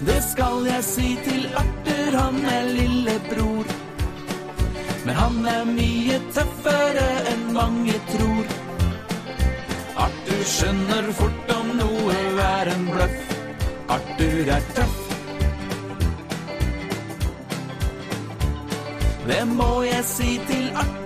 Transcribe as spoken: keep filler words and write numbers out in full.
Det skal jeg si til Arthur, han er lillebror. Men han er mye tøffere enn mange tror. Arthur skjønner fort om noe er en bløff. Arthur er tøff. Det må jeg si til Arthur.